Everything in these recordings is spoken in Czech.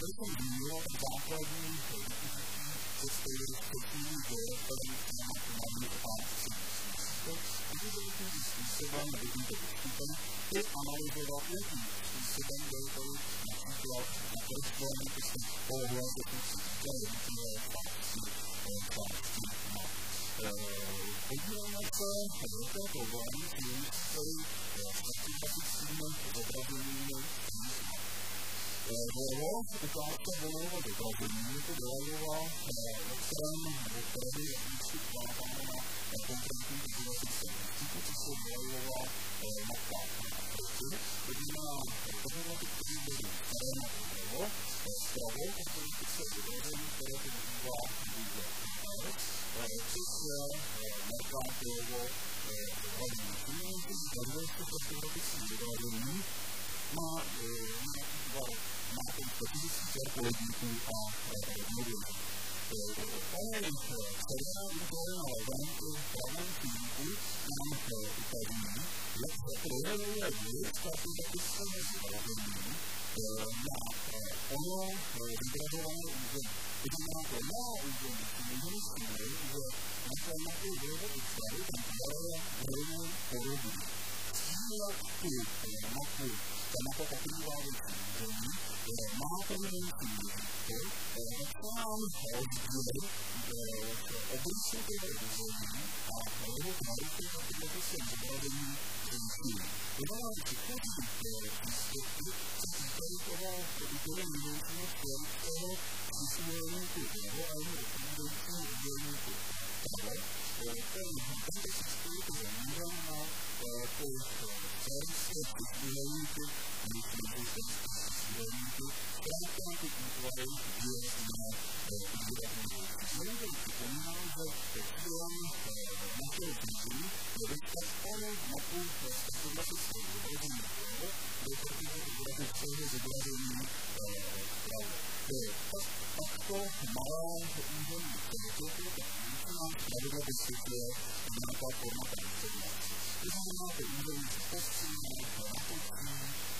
tady jsem zmínil základní cesty vstupní do referenci mají a jakým způsobem nebo tímto postupem i analyzovat, jakým způsobem byl to například na korespondentní písně polohovat, jakým si říkal jednotlivé části map. Podíváme se do té problémy, který tady statistickými zobrazeními map. Vlevo ukázka volevo zobrazení, to doleva, ve kterém je jakýmsi ukládáno na konkrétní izolaci statistiku, co se volevová mapka na proti. Vidíme problematiky, který byly které na vlevo, zpravo, konkrétice zobrazení, které používá Google Earth, což je Mercatoriovo zobrazení. Tím zdařuje se problematické zobrazení, má nějaký tvar, má ten statistický podíků a modulů. Pane předná úkoly na levém i pravém týmku nám ukazují, jak se projevuje vliv statistického zobrazení na ono vybrazované území. Když má to malá území, to můžeme stínit, že na tématu vlivu ústavy tam tvaruje hlavnou podobu. Cíl tu mapu, ta mapa pokrývá větší území, má proměnící měřítko, nám rozdíl obrysu toho území a jeho kvalitu na tyto se zobrazení zvýšení. To znamená, že předchozí výsledky se týkají toho úkolu minulého kvalitního přisúděníku jeho a jeho odpovídajícího oddělníku tebe. Tento systém to zamířám na ty servisy přisúděníky, zkrátka ty útvary výrazné výrazné. Znovu tady připomínám, že cílem našeho týmu je vytvořit mapu statistického zobrazení vlevo, do statistického zobrazení vpravo. Takto malé území celku, tak nám pravidla vysvětluje nějaká formata informací. To znamená, že území připostí, natočí,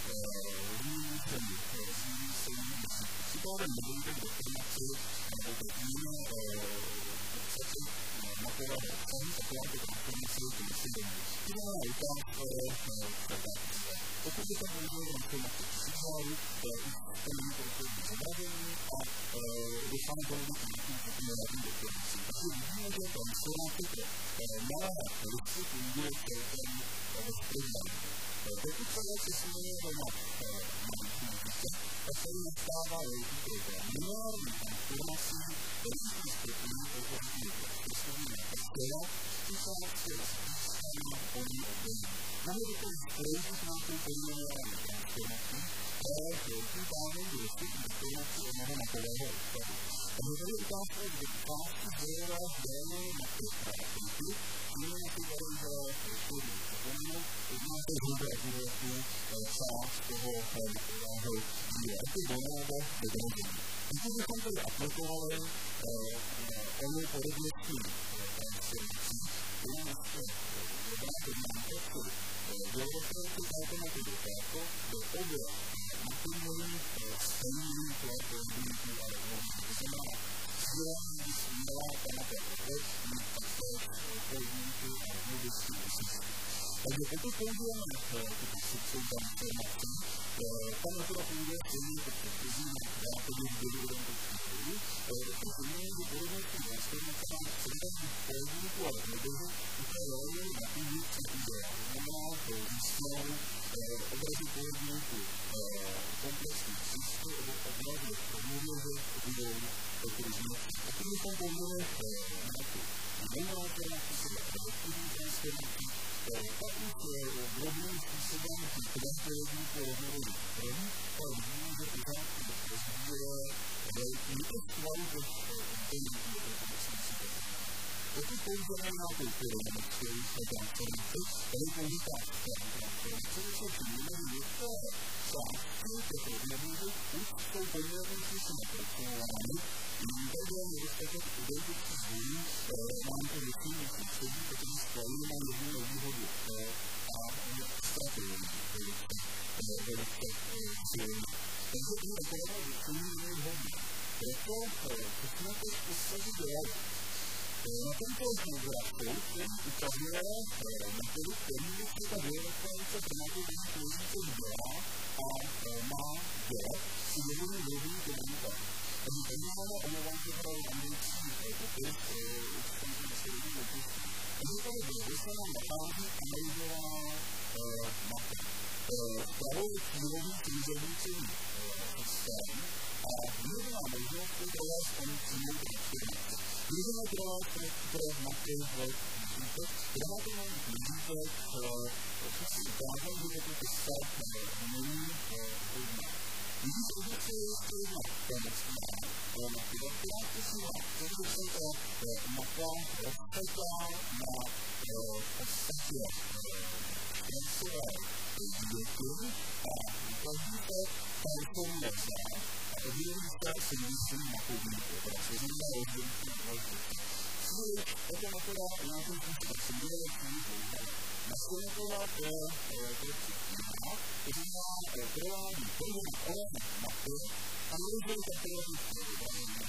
příkladem nebudete k definici nebo k jiné obsahy mapového obsahu, taková to definici vysidení. Ideálná ukázka je předávací. Pokud je tam udělal informaci příkladu, to není konkrétní zobrazení a dosáhne to na nějakým generálním definicí. Takže vidíme, že ta informatika malé listy funguje v celkem rozprávání. Pokud se vlastně směřuje na výzkumníka, tak se jim nastává velký problém. Minulární informací velký skupiny pohodlí prostovní nakazkého, tím se vlastně rozpískají polní období. Máme dokonce projevit nějakou polní transformací, které tím pádem dostupní informací o mnoho mapového obsahu. Takže tady ukázka je, že části dělové dělné mapy prázdníky, jiné například, že chodí zapomínou, jedná se zhruba ekvivalentní část toho mapového díla. Je to volného vydržení. Pokud bychom tady aplikovali onu podobnostní transformací, jenom ještě vybrátit nákladku, dělostranky této metodu této, do obě naplňují stejný tvar podílníků a rovnováhy. To znamená, cílem, když měla ta mapa vůbec, mít také podílníky a rovnováhy uslyšení. Takže pokud použijeme tu koncepci transformací, ta metoda funguje stejně jako předchozí na základě výběru identických bodů, to znamená, že podobnostní transformace nám středem podílníků a rovnováhy upravuje na původnící údaje. To znamená, že získanou obrazu podílníků komplexní příště nebo obrazu rovnováhy budou okružnější. Pokud bychom použili nějakou jinou alternaci, se produktivní transformací, tak už drobným způsobem podílníků rovnováhy první, ale vidíme, že pořád rozdíluje velký odkladu těch podílníků jednotlivých situací. Pokud použijeme nějakou pyramidickou transformaci, tady použitá transformace, co činíme, že některé části těch rovnováhy už jsou poměrně si naproximovány, takže je nedostatek identických bodů, mám to většinu výsledí, protože spojíme na jednu nevýhodu a ztratujeme velice silně. Takže i takového vytvoření není vhodné. Proto pojďme teď postavit dialog. Na tomto grafu, který ukazuje metodu, který se ta dialogtanice primitivní použítek dělá a má dělat si jednou druhou komunikaci. Takže tady máme omlouvám se teda anglický popis, už jsem si nesledný popis. Takže tady bylo, se nám nachází analyzovaná mapa. Vpravo je kýlový krizovnícový systém a druhá možnost je provést tam přímou transformaci. Můžeme provést pro mapy výzvůtek, která to má výzvůtek, co si ukázal, že to stav není hodná. Když se objekce je ještě jedna pomocná mapy, která posílá, protože se ta mapa rozpětá na podstatě trasové výzvůky a ukazujete transformace a objevíte si myslím mapový obraz. To znamená rozdělící rozdělící. Čili tato metoda nějakým způsobem simulační používá. Naskleněková to je předtím. To znamená provádí první element mapy, analyzuje technologické vybavení,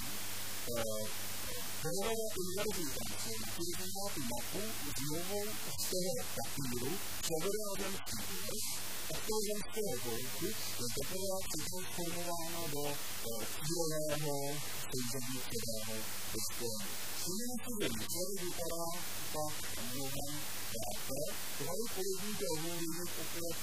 provádí univerzitaci, který znamená tu mapu znovu z toho papíru, převede na ten kývers, a toho zemského volku je teprve transformována do kýrového stejzemnického vyspělení. Svým způsobem výtvory vypadá tak mnohem lépe, právě polivní to ohledně opět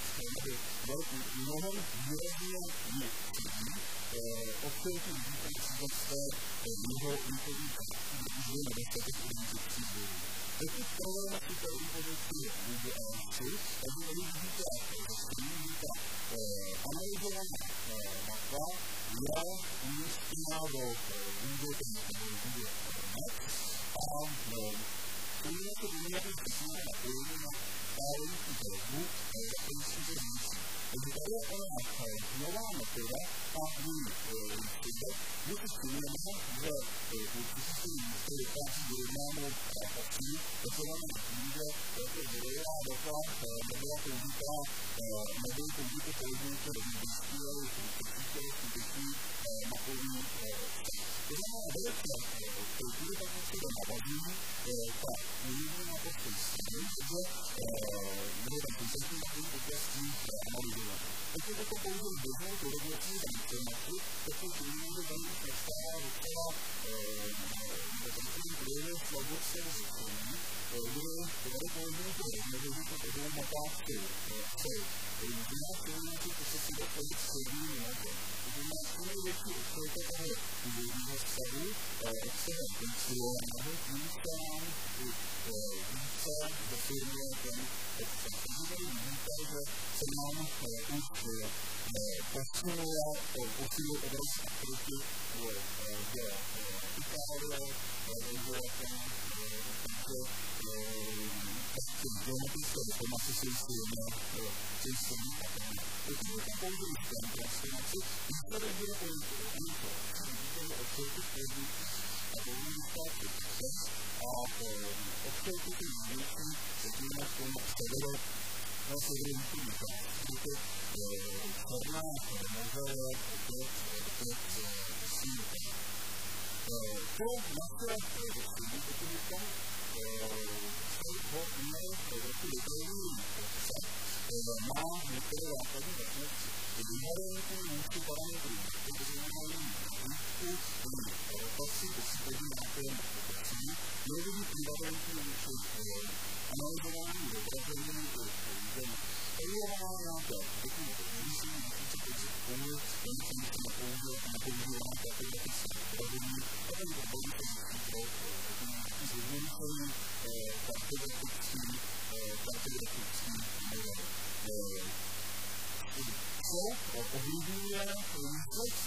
mnohem výrazně větší, občanky vidíte příklad z té jeho východní kartí, když je nedostatek organizací zvolů. Pokud provedeme tuto organizaci Google Earthu, tak tady vidíte, že ta analyzovaná mapa je umístěná do Google Maps a kombinace výměrných technologií na pojení na stávající trhu takový si to zničí. Takže tady je ona nová metoda a její výsledek, kdy si studujeme, že určitě se místě vychází do jednámu opatří, to se vám tím, že to zrodila data nebyla použitá, nebyly použité použitě do výběžky, ale skutečný mapový vztah. To znamená, velice kultury technické navazují, tak můžeme na to stejný, že bude tam konceptní mapový oblastí analyzovat. Pokud to použil běžnou koordinací transformaci, tak se uvidíme, že tady už nastává docela takový projevy slabosti a zjištění, kdy tady použili to rozměření po obou mapách celý. Jiná koordinace to se si dá tady střední mapě. To má stejně větší odchylka toho původního vztahu, obsahem konstruovaného, tím se nám více definuje ten obsah. Takže tady vidíte, že se nám už posunuje obraz proti Itálie, takže geometrické informace jsou si jedna celistvení patrný. Pokud bychom použili ten transformaci, výsledek bude použít to. Vidíte, že odchylky používají a používají státky proces a odchylky ty výsledky řekněme v tom severovýchodní části, černá moře je opět sílka. To naše řešení, pokud bychom ho měli jako detailní obsah, má některé základní definice. Invariantní výšku parametrů, to znamená výšku rotací posílení nějaké rotací, měly by být invariantní výšku analyzování zobrazení do použení. Analyzování nějaké dokumenty, nemusí být více počet kouli, nemusí být na používání kategorické zobrazení, a ten zobrazení to musí pro zjednodušení kategorický model. Co ovlivňuje výsledky?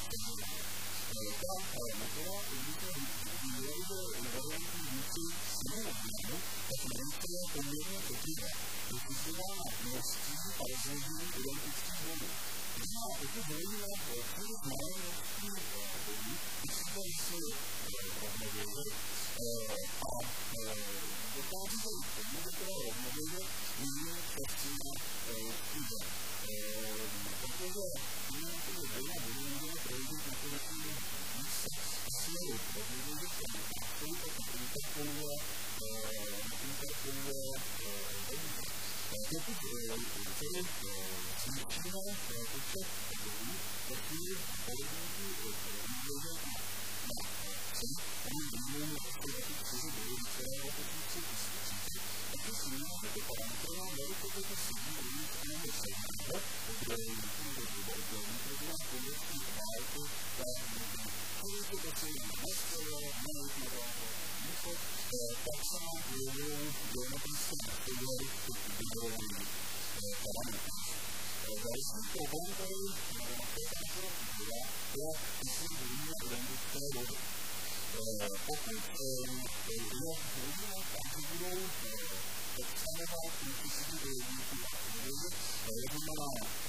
Ta metoda ovlivňuje invariantní výši svého objemu, tak nemusí poměrně citlivá. Vypisová množství a rozložení identických bodů. Pokud volíme příliš malé množství bodů, vypisovat si rovnověže a dokáží se k tomu, že teda rovnověže není přesně kýze. Protože jinak je přesune na sever, na jih, na západ, na východ, tak se nám ujevují geometrické metody integrovaný parametry. Další problém tady na té konstrukci je, jestli budeme identické body. Pokud budou obsahovat implicitní dojemníky aktivity, znamená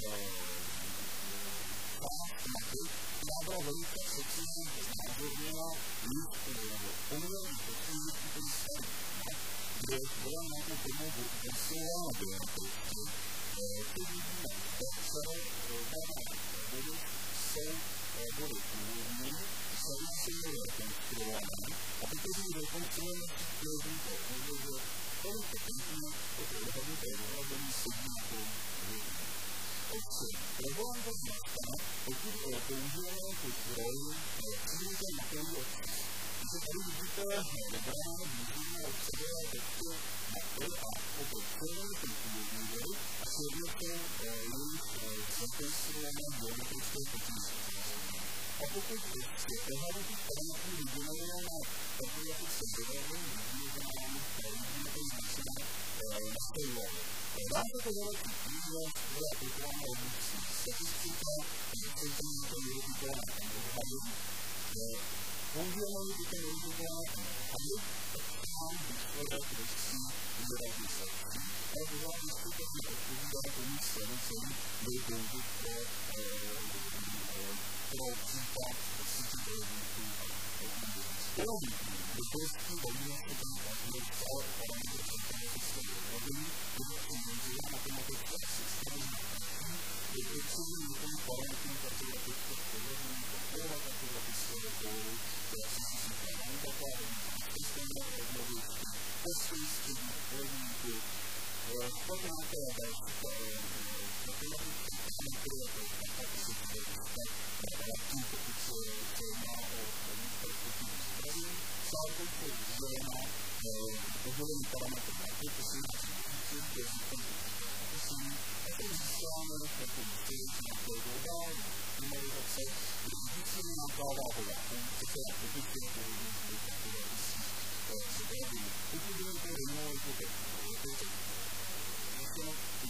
část mapy, která byla velice přesně znázorněna již poměrně přesně který se kde byla nějakou formou posilována geometricky, to vidíme, že celé body jsou body původní, samozřejmě rekonstruované, a protože ji rekonstruujeme přírodní protože tolik techniky od odhadnuté vyhrazení sedí na tom obce. Problém to znamená, pokud použijeme tu zdroji přírodní makový odpis. Když tady vidíte vybrané výzvíme od sebe texty mapy a opět červený ten původní body a červený jsou jejich rekonstruované geometrické potíže. A pokud je ohlednutých parametrů vygenerujeme na kalkulaci vyhrazení vidíme to značené na stejnovi. Dá se to velký tím, že bude aplikována redukcí statistika, vycítání to vyhodnotované odhady. Použijeme-li tyto vyhodnotované odhady, tak mám výsledek větší výrazný sekcí, ale pořád jistě to odpovídá tomu slednicení, byl použit pro případ sítí projektů společných. Vytvořství velmi je celé parametry centralistické vyhrazení, které jsou nejdříve matematické systémy je vytvoření několik parametrů kartografických vyhrazení, podporovat kartografické vrcholy, které se říká nanotaka, systémy rovnověžky, testy, střední pojemníky, pak nějaké další matematické parametry, jako je kapacity, reakcí, pokud se jedná o perspektivu zbraní, sárkou jsou vyzdělená oddělení parametry na ty, to si říci, to je říkám, to si a to získáme jako výsledek nějaké globální normalizace, kdy vždycky nějaká váhová funkce, a pokud se původně zbyt takové vysí zbraní. Pokud budeme to jednou jako tak, to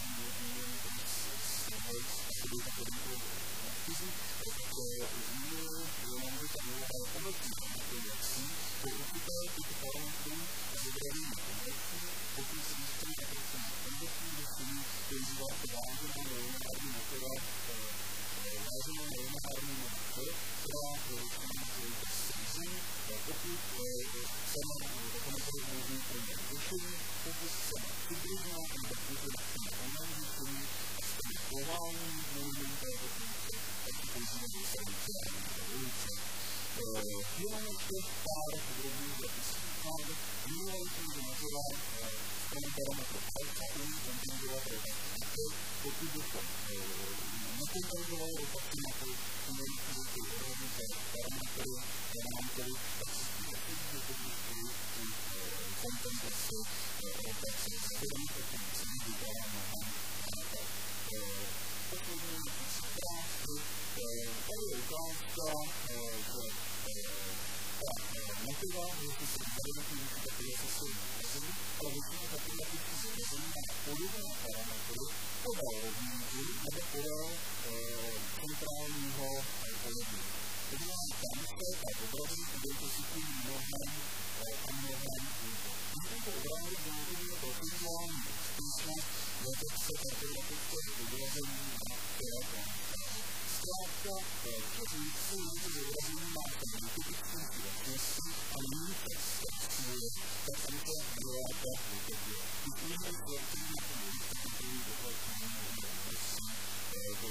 by takový to fyzik, to je zmínil, že nám by ta úloha obecní konvercí, to určité tyto parametrů zebraný na konvercí, pokud si jistý na konvercí na konvercí, musí využívat váženou nejonární metoda, váženou nejonární metoda, která využívá svojité svízí, pokud se na takové metody poměr řešení, pokud se na hybridná konverzi na online řešení, globální moviment této funkce, tak to používáme diferenciální evoluce. Jenom ještě pár drobných zapisů. Minulý jsem vynazoval v tom parametru alfa kontinuovat rotaci mapy, pokud by to nekontinuovalo rotaci mapy, měli si ty odhadnuté parametry, parametry, tak si spíš pokud kompenzaci rotace zavědaných optimicí vypadá mnohem tak. Poslední ukázky, tady je ukázka, že motiva, že se vyhlednutí takové se jsou zobrazení, ale většinou takové zobrazení má podobné parametry podél rovníky nebo podél centrálního pojední. To znamená, tam se ta zobrazení identifikují mnohem a mnohem hůře. Když tento obrázek znamená procedurální úspěšnost, detekce kartografické zobrazení na které konstrukce. Zkrátka, říci, že zobrazení má ten typický vlastnosti a nyní text textuje, tak se to děláte vytvořit. Když můžeme zlepšení na tom vytvoření dohlední vlastnosti do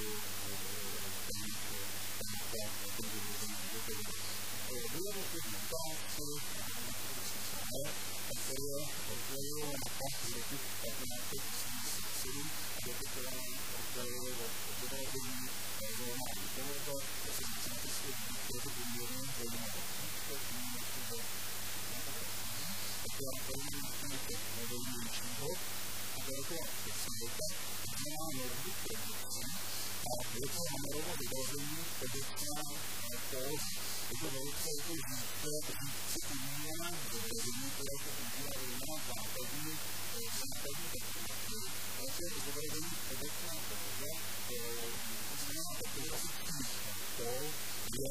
bylo to první otázky, a se je odkladilo na pak z roku 1547, kde to teda odkladilo zobrazení zónální poloha, a se zvícáte si je to poměrně zónální příklad, tím je to taková první účinky modelnějšího, a to je to přesvědka, znamená normu predikcí, a je to Hammerovo vydazení obecná poloha. to velice jako říci umíme, že veřejný projekt používá zejména základní techniky, ale to je zobrazený obecná pouze, to znamená takové asi příště. To je